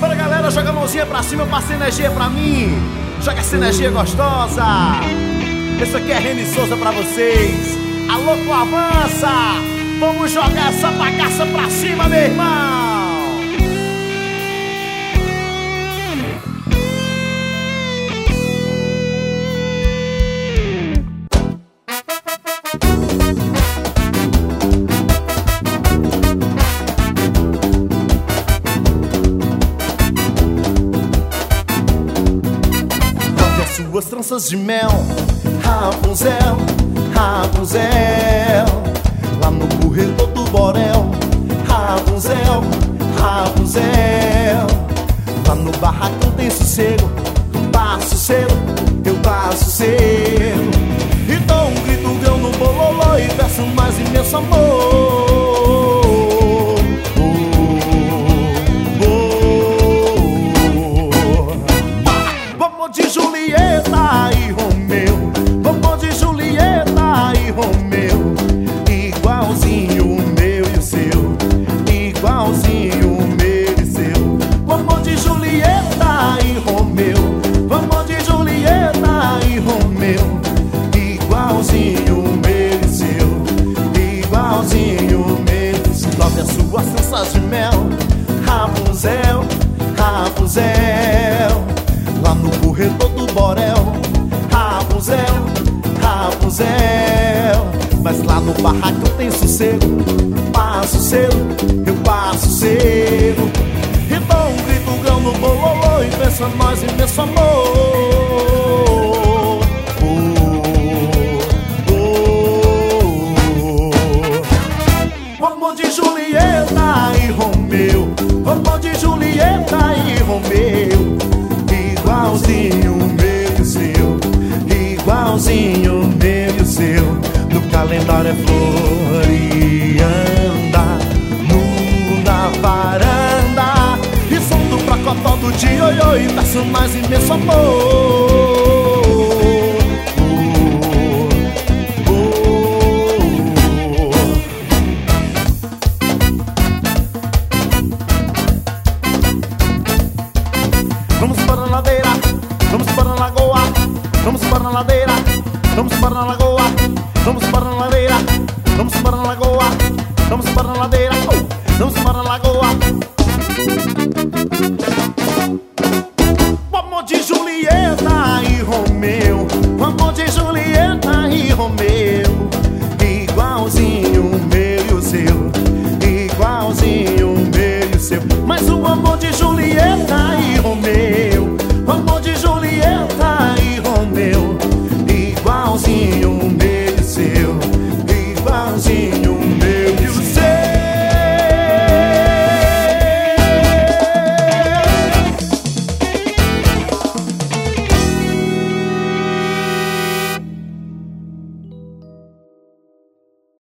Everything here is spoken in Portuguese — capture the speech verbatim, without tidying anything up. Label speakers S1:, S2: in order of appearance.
S1: Bora galera, joga a mãozinha pra cima, passa energia pra mim. Joga essa energia gostosa. Isso aqui é Reni Souza pra vocês. Alô, com avança. Vamos jogar essa bagaça pra cima, meu irmão.
S2: Suas tranças de mel, Rapunzel, Rapunzel. Lá no corredor do borel, Rapunzel, Rapunzel. Lá no barracão tem sossego, passo cedo, eu passo cedo. E dou um grito grão no bololô e peço mais imenso amor. De Julieta e Romeu, vovô de Julieta e Romeu, igualzinho o meu e o seu, igualzinho o meu e seu. Vovô de Julieta e Romeu, vovô de Julieta e Romeu, igualzinho o meu e seu, igualzinho o meu e seu. Toque as suas tranças de mel, Rapunzel, Rapunzel. Lá no corredor do borel, Rapunzel, Rapunzel. Mas lá no barraco tem sossego, passo cedo, eu passo cedo. E dou um grito grão no bololô e pensa nós imenso amor. Oh, oh, oh. Vovô de Julieta e Romeu, vovô de Julieta e Romeu, igualzinho o meu e o seu, igualzinho o meu e o seu. No calendário é flor e anda nu na varanda. E solto pra cotó do dia, oi, oi, peço mais imenso amor. Vamos para a ladeira, vamos para a lagoa, vamos para a ladeira, vamos para a lagoa, vamos para a ladeira, vamos para a lagoa, vamos para a ladeira, oh, vamos para a lagoa. O amor de Julieta e Romeu, o amor de Julieta e Romeu, igualzinho o meu e o seu, igualzinho o meu e o seu. Mas o amor